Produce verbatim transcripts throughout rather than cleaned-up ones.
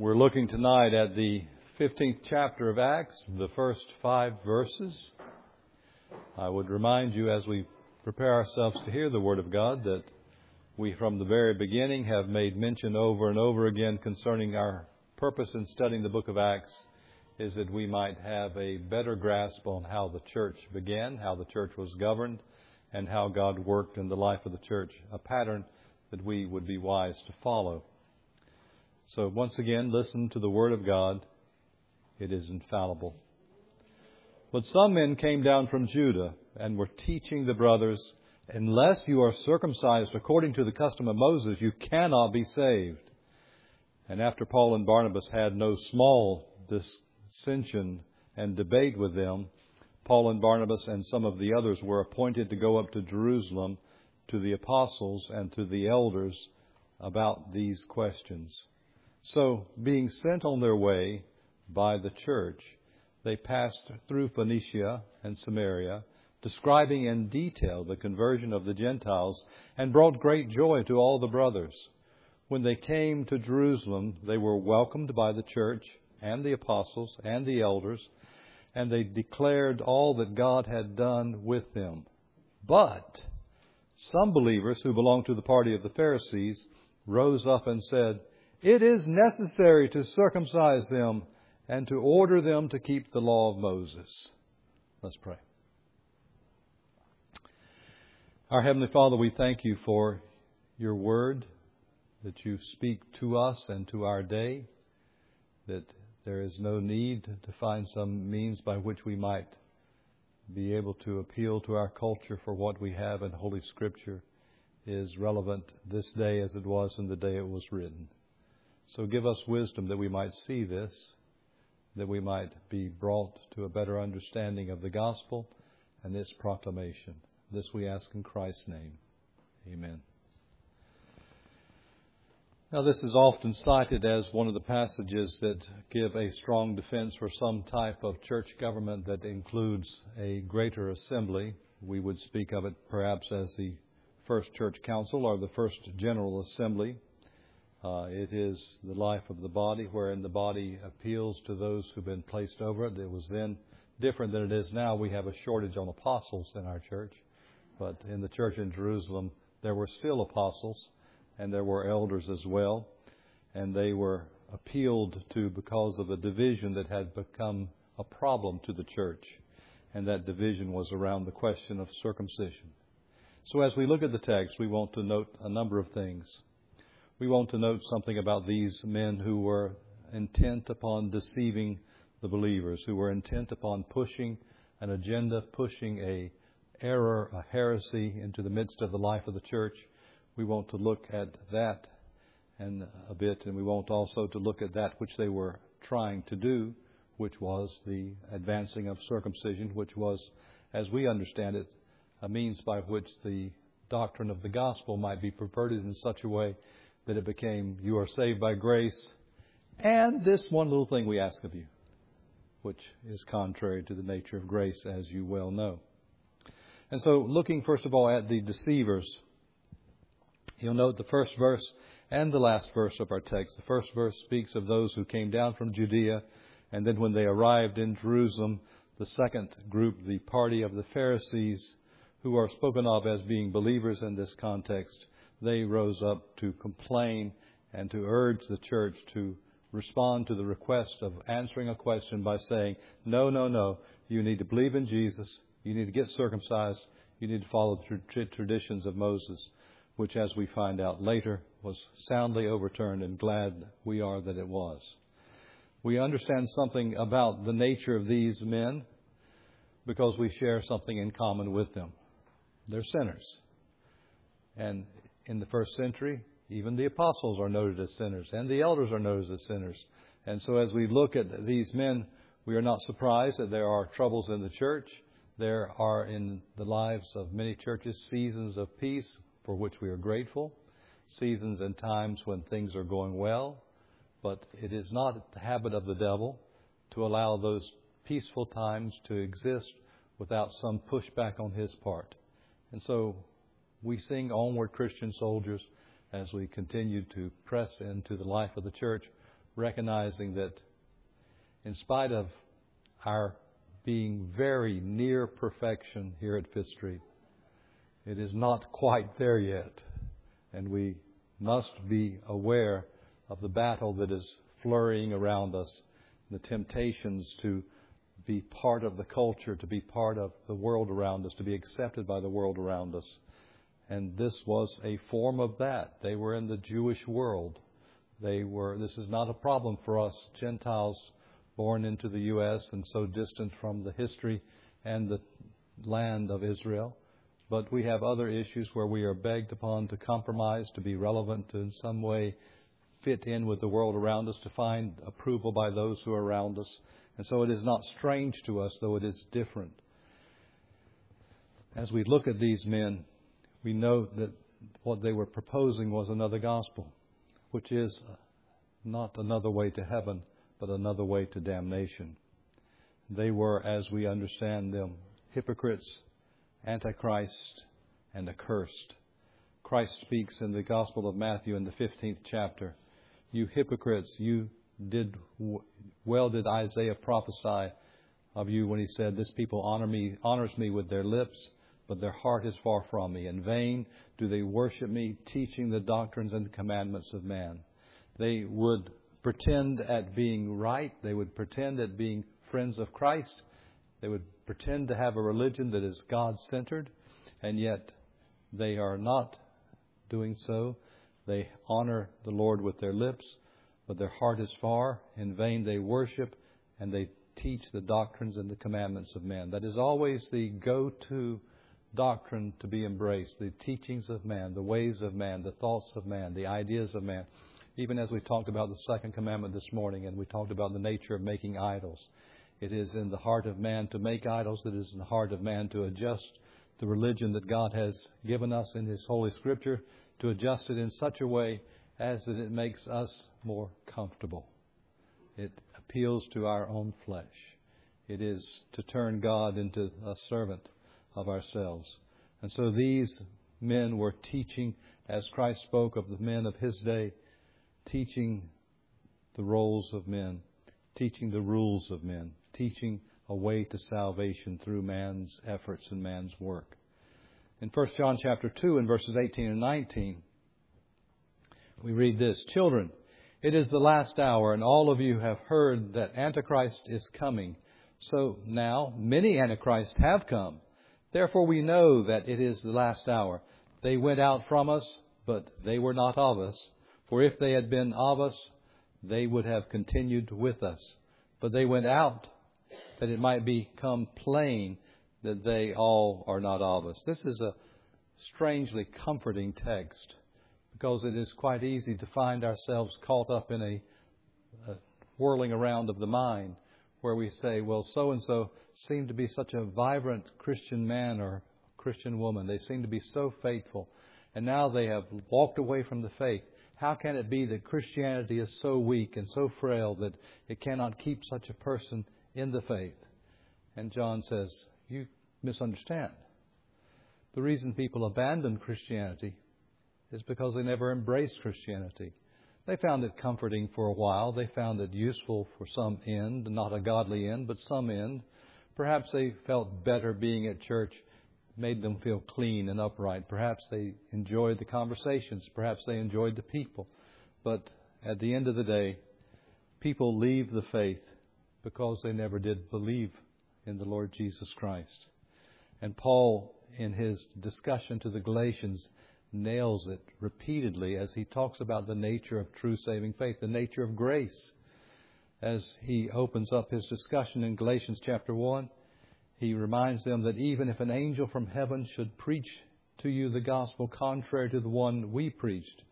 We're looking tonight at the fifteenth chapter of Acts, the first five verses. I would remind you as we prepare ourselves to hear the Word of God that we from the very beginning have made mention over and over again concerning our purpose in studying the book of Acts is that we might have a better grasp on how the church began, how the church was governed, and how God worked in the life of the church, a pattern that we would be wise to follow. So once again, listen to the Word of God. It is infallible. But some men came down from Judah and were teaching the brothers, unless you are circumcised according to the custom of Moses, you cannot be saved. And after Paul and Barnabas had no small dissension and debate with them, Paul and Barnabas and some of the others were appointed to go up to Jerusalem to the apostles and to the elders about these questions. So, being sent on their way by the church, they passed through Phoenicia and Samaria, describing in detail the conversion of the Gentiles, and brought great joy to all the brothers. When they came to Jerusalem, they were welcomed by the church and the apostles and the elders, and they declared all that God had done with them. But some believers who belonged to the party of the Pharisees rose up and said, "It is necessary to circumcise them and to order them to keep the law of Moses." Let's pray. Our Heavenly Father, we thank you for your word, that you speak to us and to our day, that there is no need to find some means by which we might be able to appeal to our culture, for what we have in Holy Scripture is relevant this day as it was in the day it was written. So give us wisdom that we might see this, that we might be brought to a better understanding of the gospel and its proclamation. This we ask in Christ's name. Amen. Now, this is often cited as one of the passages that give a strong defense for some type of church government that includes a greater assembly. We would speak of it perhaps as the first church council or the first general assembly. Uh, it is the life of the body, wherein the body appeals to those who've been placed over it. It was then different than it is now. We have a shortage on apostles in our church. But in the church in Jerusalem, there were still apostles, and there were elders as well. And they were appealed to because of a division that had become a problem to the church. And that division was around the question of circumcision. So as we look at the text, we want to note a number of things. We want to note something about these men who were intent upon deceiving the believers, who were intent upon pushing an agenda, pushing a error, a heresy into the midst of the life of the church. We want to look at that and a bit, and we want also to look at that which they were trying to do, which was the advancing of circumcision, which was, as we understand it, a means by which the doctrine of the gospel might be perverted in such a way that it became, you are saved by grace, and this one little thing we ask of you, which is contrary to the nature of grace, as you well know. And so, looking first of all at the deceivers, you'll note the first verse and the last verse of our text. The first verse speaks of those who came down from Judea, and then when they arrived in Jerusalem, the second group, the party of the Pharisees, who are spoken of as being believers in this context, they rose up to complain and to urge the church to respond to the request of answering a question by saying, no, no, no, you need to believe in Jesus, you need to get circumcised, you need to follow the traditions of Moses, which, as we find out later, was soundly overturned, and glad we are that it was. We understand something about the nature of these men because we share something in common with them. They're sinners. And in the first century, even the apostles are noted as sinners, and the elders are noted as sinners. And so as we look at these men, we are not surprised that there are troubles in the church. There are in the lives of many churches seasons of peace for which we are grateful, seasons and times when things are going well. But it is not the habit of the devil to allow those peaceful times to exist without some pushback on his part. And so we sing Onward Christian Soldiers as we continue to press into the life of the church recognizing that in spite of our being very near perfection here at Fifth Street, it is not quite there yet. And we must be aware of the battle that is flurrying around us, the temptations to be part of the culture, to be part of the world around us, to be accepted by the world around us. And this was a form of that. They were in the Jewish world. They were. This is not a problem for us Gentiles born into the U S and so distant from the history and the land of Israel. But we have other issues where we are begged upon to compromise, to be relevant, to in some way fit in with the world around us, to find approval by those who are around us. And so it is not strange to us, though it is different. As we look at these men, we know that what they were proposing was another gospel, which is not another way to heaven, but another way to damnation. They were, as we understand them, hypocrites, antichrist, and accursed. Christ speaks in the Gospel of Matthew in the fifteenth chapter. You hypocrites, you did well did Isaiah prophesy of you when he said, this people honor me, honors me with their lips, but their heart is far from me. In vain do they worship me, teaching the doctrines and commandments of man. They would pretend at being right. They would pretend at being friends of Christ. They would pretend to have a religion that is God-centered, and yet they are not doing so. They honor the Lord with their lips, but their heart is far. In vain they worship, and they teach the doctrines and the commandments of man. That is always the go-to doctrine to be embraced, the teachings of man, the ways of man, the thoughts of man, the ideas of man. Even as we talked about the second commandment this morning, and we talked about the nature of making idols. It is in the heart of man to make idols. It is in the heart of man to adjust the religion that God has given us in His Holy Scripture, to adjust it in such a way as that it makes us more comfortable. It appeals to our own flesh. It is to turn God into a servant of ourselves. And so these men were teaching, as Christ spoke of the men of His day, teaching the roles of men, teaching the rules of men, teaching a way to salvation through man's efforts and man's work. In First John chapter two and verses eighteen and nineteen, we read this, Children, it is the last hour, and all of you have heard that Antichrist is coming. So now many Antichrists have come. Therefore we know that it is the last hour. They went out from us, but they were not of us. For if they had been of us, they would have continued with us. But they went out, that it might become plain that they all are not of us. This is a strangely comforting text, because it is quite easy to find ourselves caught up in a, a whirling around of the mind, where we say, well, so-and-so seemed to be such a vibrant Christian man or Christian woman. They seem to be so faithful. And now they have walked away from the faith. How can it be that Christianity is so weak and so frail that it cannot keep such a person in the faith? And John says, you misunderstand. The reason people abandon Christianity is because they never embraced Christianity. They found it comforting for a while. They found it useful for some end, not a godly end, but some end. Perhaps they felt better being at church, made them feel clean and upright. Perhaps they enjoyed the conversations. Perhaps they enjoyed the people. But at the end of the day, people leave the faith because they never did believe in the Lord Jesus Christ. And Paul, in his discussion to the Galatians, nails it repeatedly as he talks about the nature of true saving faith, the nature of grace. As he opens up his discussion in Galatians chapter one, he reminds them that even if an angel from heaven should preach to you the gospel contrary to the one we preached,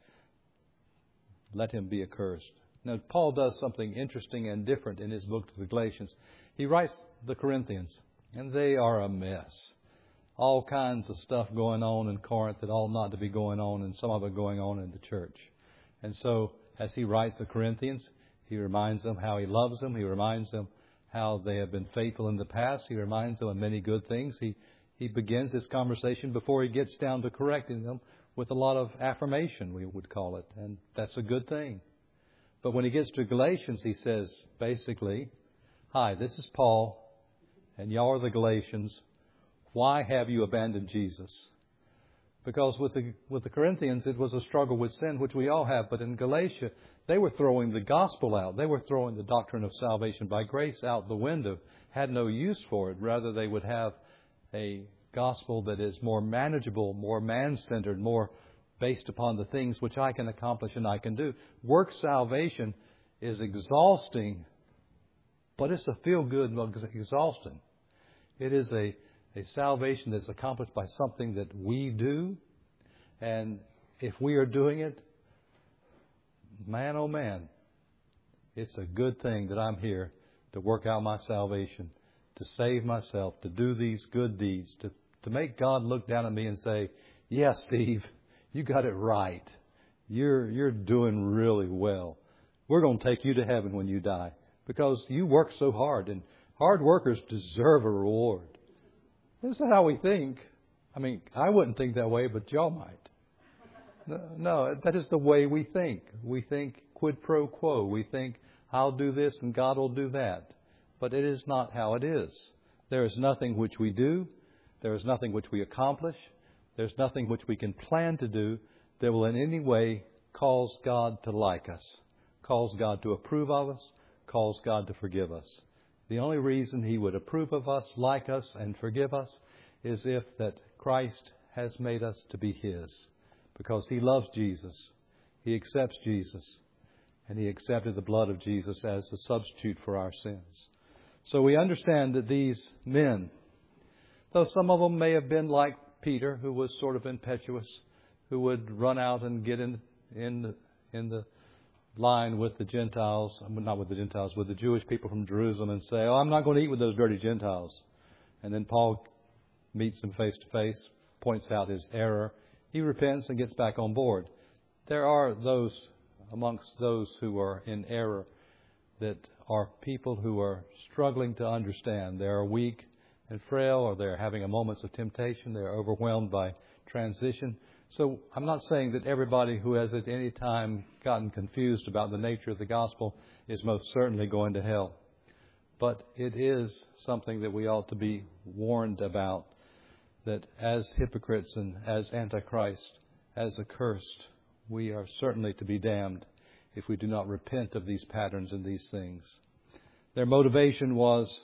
let him be accursed. Now, Paul does something interesting and different in his book to the Galatians. He writes the Corinthians, and they are a mess. All kinds of stuff going on in Corinth that ought not to be going on, and some of it going on in the church. And so, as he writes the Corinthians, he reminds them how he loves them. He reminds them how they have been faithful in the past. He reminds them of many good things. He he begins his conversation before he gets down to correcting them with a lot of affirmation, we would call it. And that's a good thing. But when he gets to Galatians, he says, basically, hi, this is Paul, and y'all are the Galatians. Why have you abandoned Jesus? Because with the with the Corinthians, it was a struggle with sin, which we all have. But in Galatia, they were throwing the gospel out. They were throwing the doctrine of salvation by grace out the window, had no use for it. Rather, they would have a gospel that is more manageable, more man-centered, more based upon the things which I can accomplish and I can do. Work salvation is exhausting, but it's a feel-good exhausting. It is a, a salvation that's accomplished by something that we do. And if we are doing it, man, oh man, it's a good thing that I'm here to work out my salvation, to save myself, to do these good deeds, to, to make God look down at me and say, yes, Steve, you got it right. You're you're doing really well. We're going to take you to heaven when you die because you work so hard, and hard workers deserve a reward. This is how we think. I mean, I wouldn't think that way, but y'all might. No, no, that is the way we think. We think quid pro quo. We think I'll do this and God will do that. But it is not how it is. There is nothing which we do. There is nothing which we accomplish. There's nothing which we can plan to do that will in any way cause God to like us, cause God to approve of us, cause God to forgive us. The only reason He would approve of us, like us, and forgive us is if that Christ has made us to be His. Because He loves Jesus. He accepts Jesus. And He accepted the blood of Jesus as a substitute for our sins. So we understand that these men, though some of them may have been like Peter, who was sort of impetuous, who would run out and get in in the, in the line with the Gentiles, not with the Gentiles, with the Jewish people from Jerusalem and say, oh, I'm not going to eat with those dirty Gentiles. And then Paul meets him face to face, points out his error. He repents and gets back on board. There are those amongst those who are in error that are people who are struggling to understand. They are weak and frail, or they're having a moments of temptation. They're overwhelmed by transition. So I'm not saying that everybody who has at any time gotten confused about the nature of the gospel is most certainly going to hell. But it is something that we ought to be warned about, that as hypocrites and as antichrist, as accursed, we are certainly to be damned if we do not repent of these patterns and these things. Their motivation was,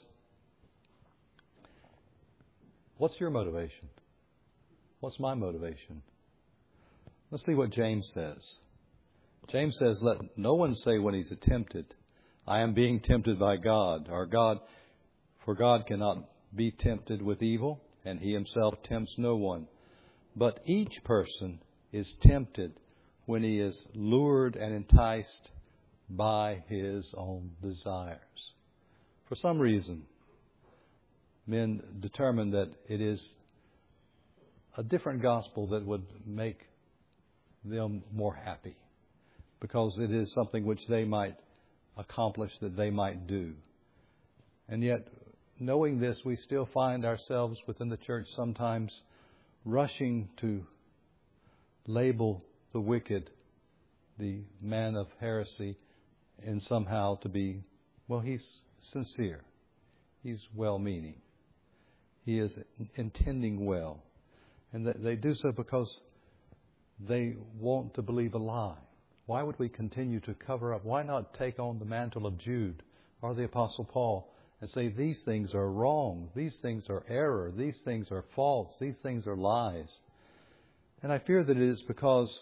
what's your motivation? What's my motivation? Let's see what James says. James says, let no one say when he's tempted, I am being tempted by God, or God, for God cannot be tempted with evil, and He Himself tempts no one. But each person is tempted when he is lured and enticed by his own desires. For some reason, men determine that it is a different gospel that would make them more happy, because it is something which they might accomplish, that they might do. And yet, knowing this, we still find ourselves within the church sometimes rushing to label the wicked, the man of heresy, and somehow to be, well, he's sincere. He's well-meaning. He is intending well. And they do so because they want to believe a lie. Why would we continue to cover up? Why not take on the mantle of Jude or the Apostle Paul and say these things are wrong, these things are error, these things are false, these things are lies? And I fear that it is because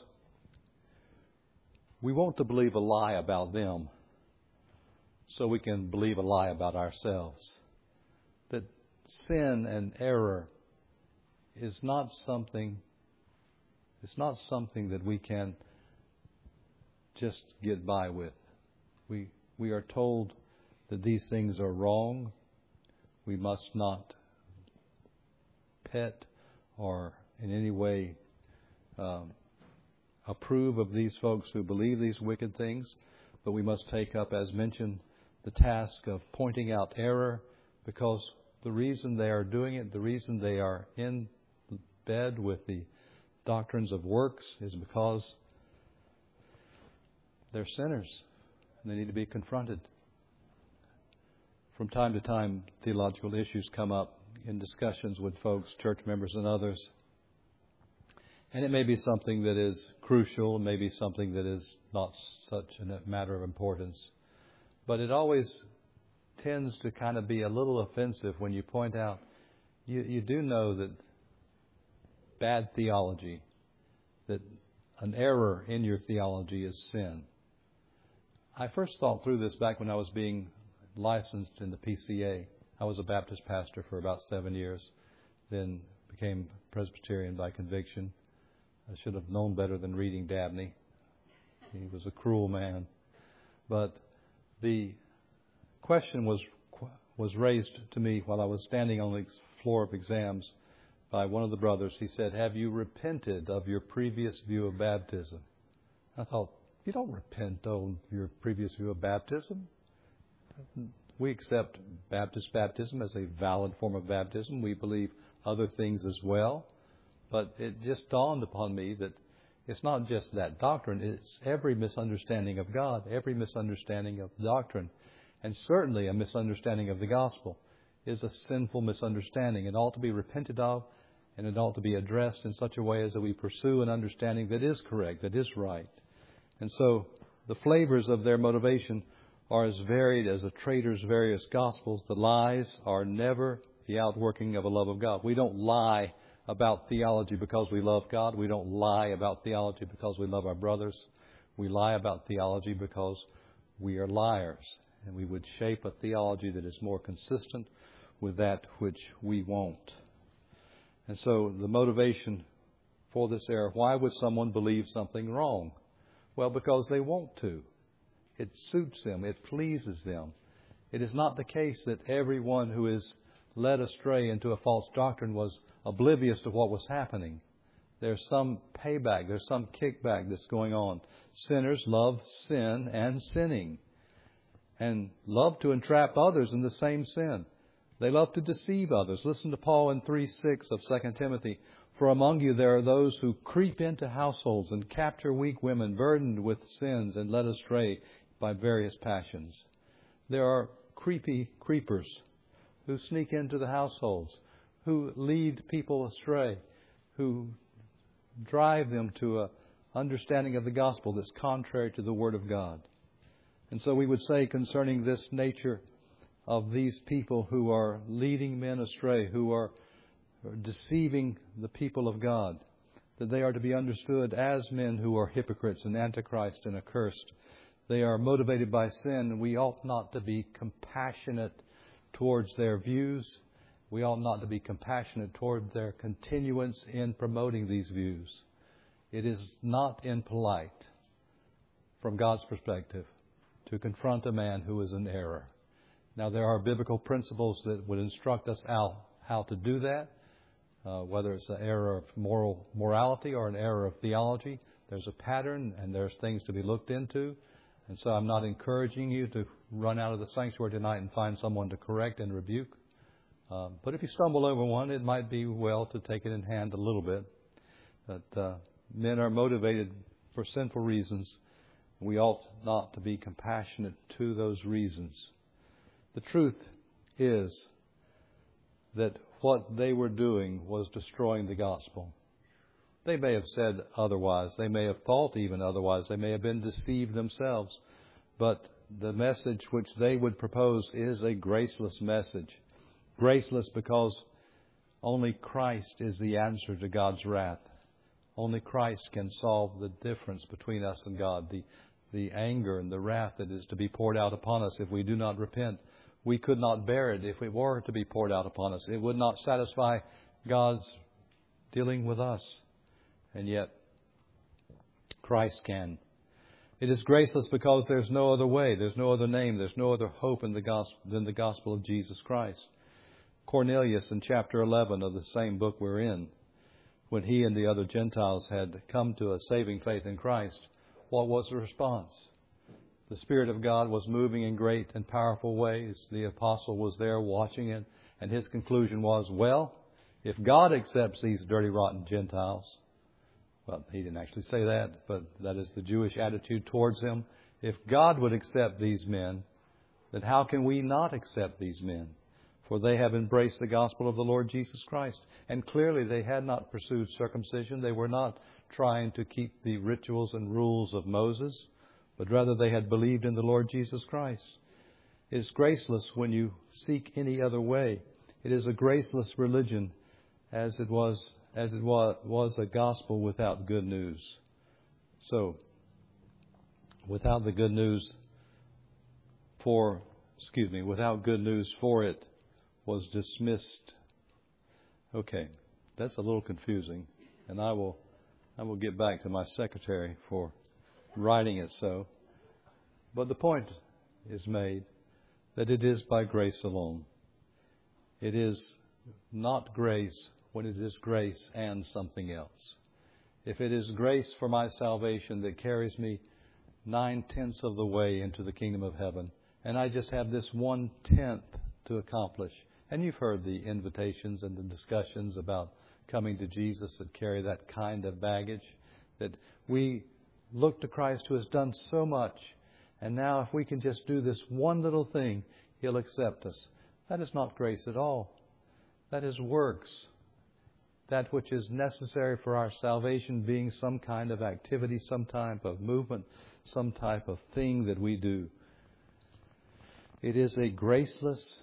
we want to believe a lie about them so we can believe a lie about ourselves. That sin and error is not something, it's not something that we can just get by with. We we are told that these things are wrong. We must not pet or in any way um, approve of these folks who believe these wicked things. But we must take up, as mentioned, the task of pointing out error, because the reason they are doing it, the reason they are in bed with the doctrines of works is because they're sinners. and they need to be confronted. From time to time, theological issues come up in discussions with folks, church members and others. And it may be something that is crucial, maybe something that is not such a matter of importance. But it always tends to kind of be a little offensive when you point out, you, you do know that bad theology, that an error in your theology is sin. I first thought through this back when I was being licensed in the P C A. I was a Baptist pastor for about seven years, then became Presbyterian by conviction. I should have known better than reading Dabney. He was a cruel man. But the question was was raised to me while I was standing on the floor of exams by one of the brothers. He said, "Have you repented of your previous view of baptism?" I thought, you don't repent of your previous view of baptism. We accept Baptist baptism as a valid form of baptism. We believe other things as well. But it just dawned upon me that it's not just that doctrine. It's every misunderstanding of God, every misunderstanding of doctrine, and certainly a misunderstanding of the gospel is a sinful misunderstanding. It ought to be repented of, and it ought to be addressed in such a way as that we pursue an understanding that is correct, that is right. And so the flavors of their motivation are as varied as a trader's various gospels. The lies are never the outworking of a love of God. We don't lie about theology because we love God. We don't lie about theology because we love our brothers. We lie about theology because we are liars. And we would shape a theology that is more consistent with that which we won't. And so the motivation for this error, why would someone believe something wrong? Well, because they want to. It suits them. It pleases them. It is not the case that everyone who is led astray into a false doctrine was oblivious to what was happening. There's some payback. There's some kickback that's going on. Sinners love sin and sinning, and love to entrap others in the same sin. They love to deceive others. Listen to Paul in three six of Second Timothy. "For among you there are those who creep into households and capture weak women burdened with sins and led astray by various passions." There are creepy creepers who sneak into the households, who lead people astray, who drive them to an understanding of the gospel that's contrary to the Word of God. And so we would say concerning this nature of these people who are leading men astray, who are deceiving the people of God, that they are to be understood as men who are hypocrites and antichrist and accursed. They are motivated by sin, and we ought not to be compassionate towards their views. We ought not to be compassionate toward their continuance in promoting these views. It is not impolite, from God's perspective, to confront a man who is in error. Now, there are biblical principles that would instruct us how, how to do that, uh, whether it's an error of moral morality or an error of theology. There's a pattern, and there's things to be looked into. And so I'm not encouraging you to run out of the sanctuary tonight and find someone to correct and rebuke. Um, but if you stumble over one, it might be well to take it in hand a little bit. But uh, men are motivated for sinful reasons. We ought not to be compassionate to those reasons. The truth is that what they were doing was destroying the gospel. They may have said otherwise. They may have thought even otherwise. They may have been deceived themselves. But the message which they would propose is a graceless message. Graceless because only Christ is the answer to God's wrath. Only Christ can solve the difference between us and God, the, the anger and the wrath that is to be poured out upon us if we do not repent. We could not bear it if it were to be poured out upon us. It would not satisfy God's dealing with us. And yet, Christ can. It is graceless because there's no other way, there's no other name, there's no other hope in the gospel than the gospel of Jesus Christ. Cornelius in chapter eleven of the same book we're in, when he and the other Gentiles had come to a saving faith in Christ, what was the response? The Spirit of God was moving in great and powerful ways. The apostle was there watching it, and his conclusion was, well, if God accepts these dirty, rotten Gentiles, well, he didn't actually say that, but that is the Jewish attitude towards him. If God would accept these men, then how can we not accept these men? For they have embraced the gospel of the Lord Jesus Christ. And clearly they had not pursued circumcision. They were not trying to keep the rituals and rules of Moses, but rather they had believed in the Lord Jesus Christ. It is graceless when you seek any other way. It is a graceless religion, as it was as it was, was a gospel without good news. So, without the good news for, excuse me, without good news for it was dismissed. Okay, that's a little confusing, and I will I will get back to my secretary for writing it so. But the point is made that it is by grace alone. It is not grace when it is grace and something else. If it is grace for my salvation that carries me nine-tenths of the way into the kingdom of heaven, and I just have this one-tenth to accomplish, and you've heard the invitations and the discussions about coming to Jesus that carry that kind of baggage, that we look to Christ who has done so much, and now if we can just do this one little thing, He'll accept us. That is not grace at all. That is works. That which is necessary for our salvation being some kind of activity, some type of movement, some type of thing that we do. It is a graceless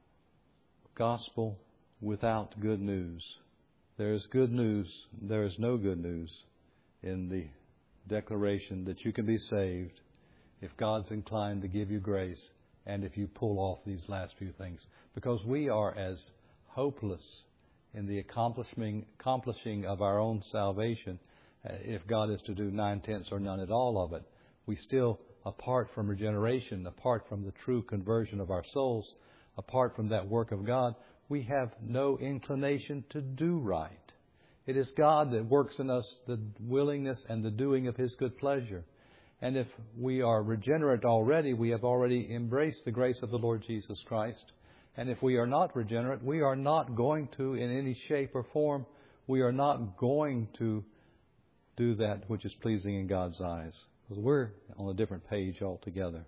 gospel without good news. There is good news. There is no good news in the declaration that you can be saved if God's inclined to give you grace and if you pull off these last few things. Because we are as hopeless in the accomplishing, accomplishing of our own salvation, uh, if God is to do nine-tenths or none at all of it. We still, apart from regeneration, apart from the true conversion of our souls, apart from that work of God, we have no inclination to do right. It is God that works in us the willingness and the doing of His good pleasure. And if we are regenerate already, we have already embraced the grace of the Lord Jesus Christ. And if we are not regenerate, we are not going to, in any shape or form, we are not going to do that which is pleasing in God's eyes. Because we're on a different page altogether.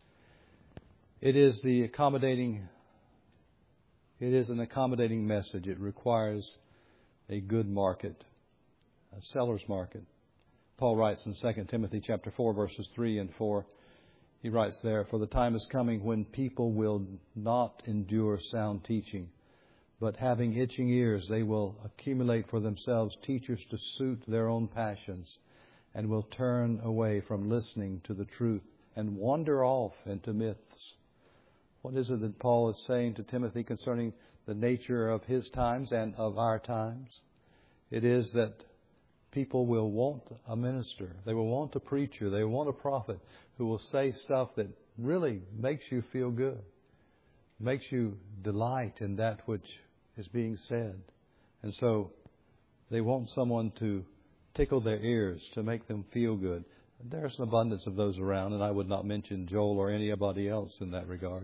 It is the accommodating, it is an accommodating message. It requires a good market, a seller's market. Paul writes in Second Timothy chapter four, verses three and four. He writes there, "For the time is coming when people will not endure sound teaching, but having itching ears, they will accumulate for themselves teachers to suit their own passions, and will turn away from listening to the truth and wander off into myths." What is it that Paul is saying to Timothy concerning the nature of his times and of our times? It is that people will want a minister. They will want a preacher. They will want a prophet who will say stuff that really makes you feel good, makes you delight in that which is being said. And so they want someone to tickle their ears, to make them feel good. There's an abundance of those around, and I would not mention Joel or anybody else in that regard.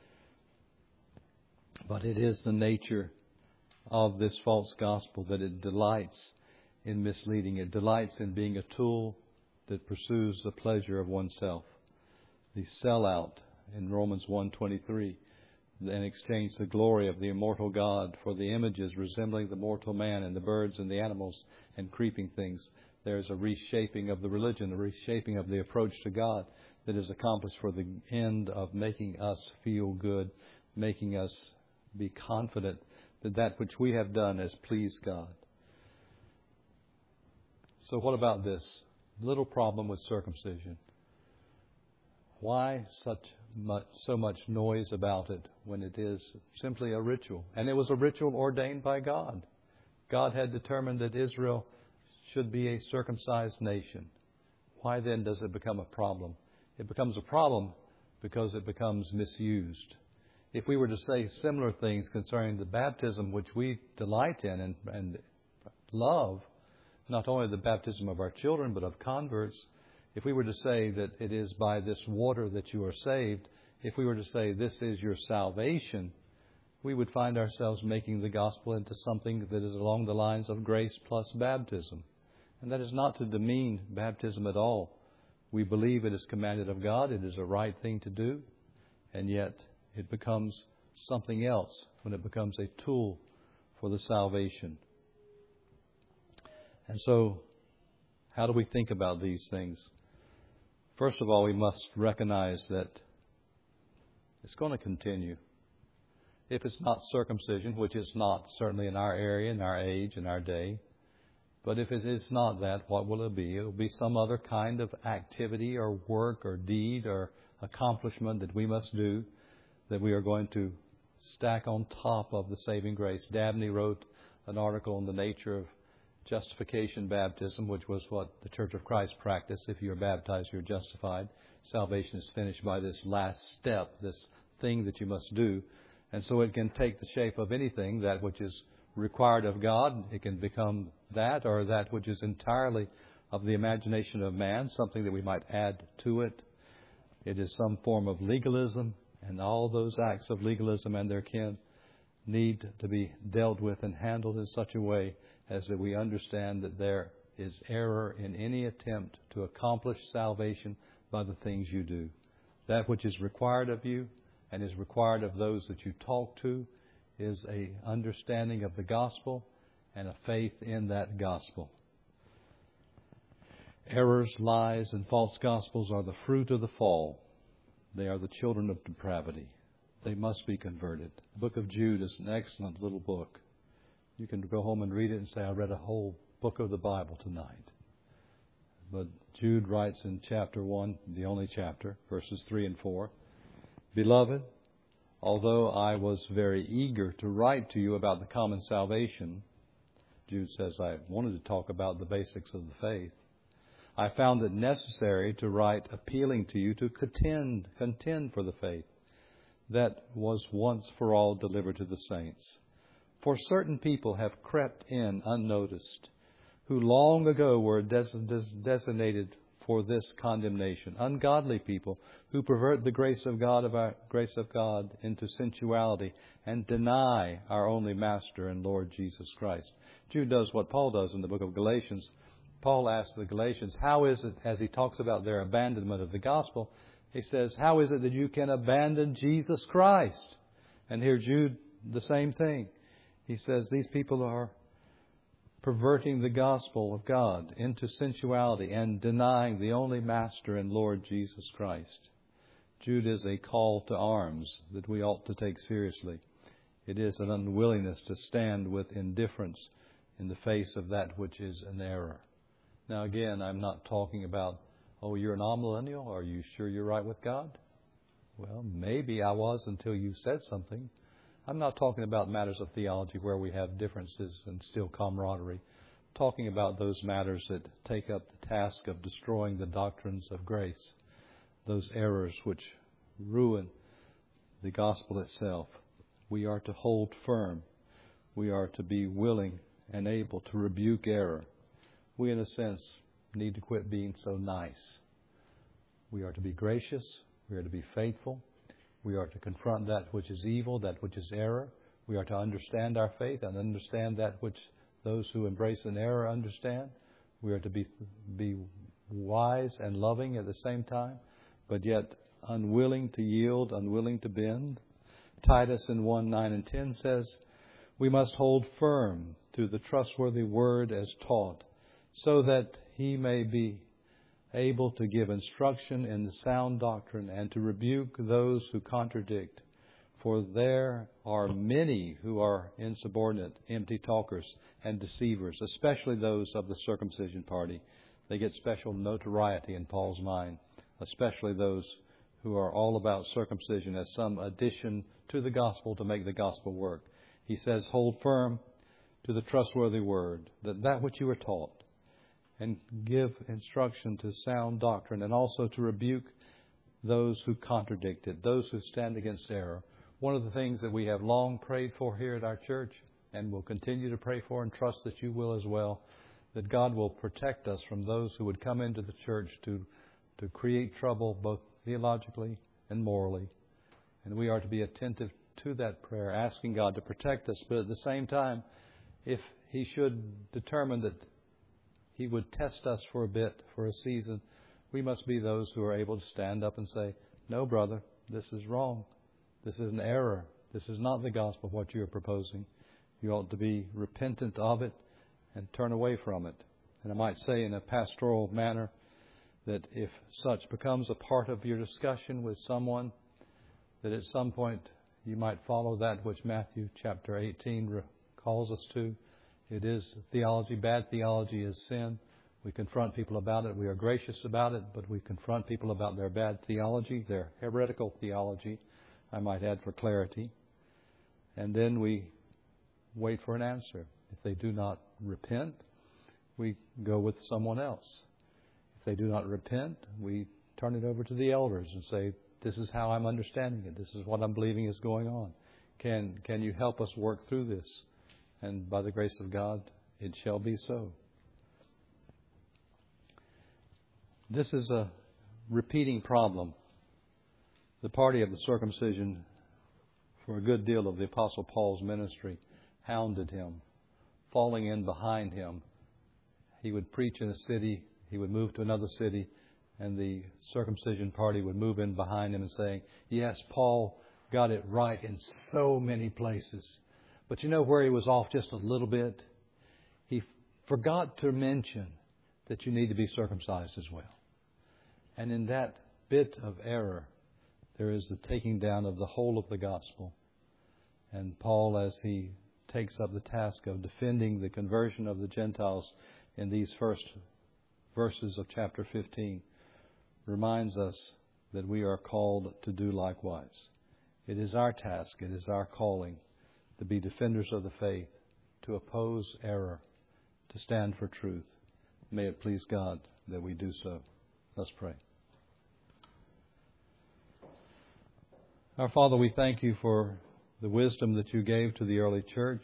But it is the nature of this false gospel that it delights in misleading. It delights in being a tool that pursues the pleasure of oneself. The sellout in Romans one twenty-three, and exchange the glory of the immortal God for the images resembling the mortal man and the birds and the animals and creeping things. There is a reshaping of the religion, a reshaping of the approach to God that is accomplished for the end of making us feel good, making us be confident that that which we have done has pleased God. So what about this little problem with circumcision? Why such much, so much noise about it when it is simply a ritual? And it was a ritual ordained by God. God had determined that Israel should be a circumcised nation. Why then does it become a problem? It becomes a problem because it becomes misused. If we were to say similar things concerning the baptism which we delight in and, and love, not only the baptism of our children, but of converts, if we were to say that it is by this water that you are saved, if we were to say this is your salvation, we would find ourselves making the gospel into something that is along the lines of grace plus baptism. And that is not to demean baptism at all, We believe it is commanded of God. It is a right thing to do. And yet it becomes something else when it becomes a tool for the salvation. And so, how do we think about these things? First of all, we must recognize that it's going to continue. If it's not circumcision, which is not certainly in our area, in our age, in our day, but if it is not that, what will it be? It will be some other kind of activity or work or deed or accomplishment that we must do that we are going to stack on top of the saving grace. Dabney wrote an article on the nature of justification baptism, which was what the Church of Christ practiced. If you're baptized, you're justified. Salvation is finished by this last step, this thing that you must do. And so it can take the shape of anything, that which is required of God. It can become that, or that which is entirely of the imagination of man, something that we might add to it. It is some form of legalism, and all those acts of legalism and their kin need to be dealt with and handled in such a way as that we understand that there is error in any attempt to accomplish salvation by the things you do. That which is required of you and is required of those that you talk to is a understanding of the gospel and a faith in that gospel. Errors, lies, and false gospels are the fruit of the fall. They are the children of depravity. They must be converted. The book of Jude is an excellent little book. You can go home and read it and say, I read a whole book of the Bible tonight. But Jude writes in chapter one, the only chapter, verses three and four, Beloved, although I was very eager to write to you about the common salvation, Jude says, I wanted to talk about the basics of the faith. I found it necessary to write appealing to you to contend, contend for the faith that was once for all delivered to the saints. For certain people have crept in unnoticed, who long ago were des- des- designated for this condemnation. Ungodly people who pervert the grace of God of our grace of God into sensuality and deny our only Master and Lord Jesus Christ. Jude does what Paul does in the book of Galatians. Paul asks the Galatians, how is it, as he talks about their abandonment of the gospel, he says, how is it that you can abandon Jesus Christ? And here Jude, the same thing. He says these people are perverting the gospel of God into sensuality and denying the only Master and Lord Jesus Christ. Jude is a call to arms that we ought to take seriously. It is an unwillingness to stand with indifference in the face of that which is an error. Now again, I'm not talking about, oh, you're an amillennial? Are you sure you're right with God? Well, maybe I was until you said something. I'm not talking about matters of theology where we have differences and still camaraderie. I'm talking about those matters that take up the task of destroying the doctrines of grace, those errors which ruin the gospel itself. We are to hold firm. We are to be willing and able to rebuke error. We, in a sense, need to quit being so nice. We are to be gracious. We are to be faithful. We are to confront that which is evil, that which is error. We are to understand our faith and understand that which those who embrace an error understand. We are to be be wise and loving at the same time, but yet unwilling to yield, unwilling to bend. Titus in one, nine and ten says, we must hold firm to the trustworthy word as taught, so that he may be able to give instruction in the sound doctrine and to rebuke those who contradict. For there are many who are insubordinate, empty talkers, and deceivers, especially those of the circumcision party. They get special notoriety in Paul's mind, especially those who are all about circumcision as some addition to the gospel to make the gospel work. He says, hold firm to the trustworthy word, that that which you are taught, and give instruction to sound doctrine, and also to rebuke those who contradict it, those who stand against error. One of the things that we have long prayed for here at our church, and will continue to pray for, and trust that you will as well, that God will protect us from those who would come into the church to, to create trouble both theologically and morally. And we are to be attentive to that prayer, asking God to protect us, but at the same time, if He should determine that He would test us for a bit, for a season, We must be those who are able to stand up and say, no, brother, this is wrong. This is an error. This is not the gospel, what you are proposing. You ought to be repentant of it and turn away from it. And I might say in a pastoral manner that if such becomes a part of your discussion with someone, that at some point you might follow that which Matthew chapter eighteen calls us to. It is theology. Bad theology is sin. We confront people about it. We are gracious about it, but we confront people about their bad theology, their heretical theology, I might add for clarity. And then we wait for an answer. If they do not repent, we go with someone else. If they do not repent, we turn it over to the elders and say, this is how I'm understanding it. This is what I'm believing is going on. Can, can you help us work through this? And by the grace of God, it shall be so. This is a repeating problem. The party of the circumcision, for a good deal of the Apostle Paul's ministry, hounded him, falling in behind him. He would preach in a city, he would move to another city, and the circumcision party would move in behind him and saying, yes, Paul got it right in so many places. But you know where he was off just a little bit? He forgot to mention that you need to be circumcised as well. And in that bit of error, there is the taking down of the whole of the gospel. And Paul, as he takes up the task of defending the conversion of the Gentiles in these first verses of chapter fifteen, reminds us that we are called to do likewise. It is our task, it is our calling to be defenders of the faith, to oppose error, to stand for truth. May it please God that we do so. Let's pray. Our Father, we thank you for the wisdom that you gave to the early church.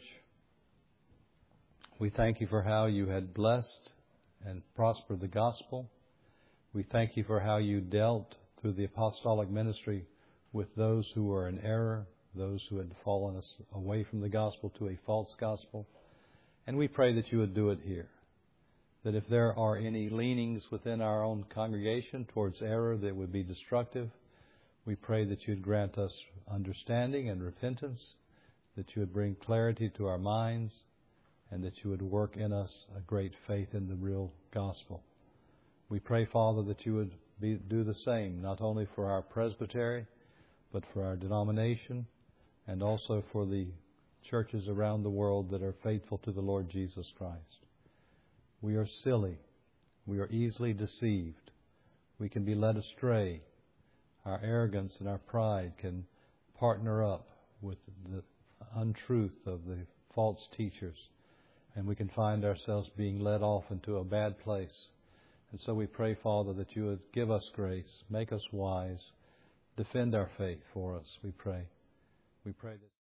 We thank you for how you had blessed and prospered the gospel. We thank you for how you dealt through the apostolic ministry with those who were in error, those who had fallen us away from the gospel to a false gospel. And we pray that you would do it here. That if there are any leanings within our own congregation towards error that would be destructive, we pray that you'd grant us understanding and repentance, that you would bring clarity to our minds, and that you would work in us a great faith in the real gospel. We pray, Father, that you would be, do the same, not only for our presbytery, but for our denomination, and also for the churches around the world that are faithful to the Lord Jesus Christ. We are silly. We are easily deceived. We can be led astray. Our arrogance and our pride can partner up with the untruth of the false teachers. And we can find ourselves being led off into a bad place. And so we pray, Father, that you would give us grace, make us wise, defend our faith for us, we pray. We pray that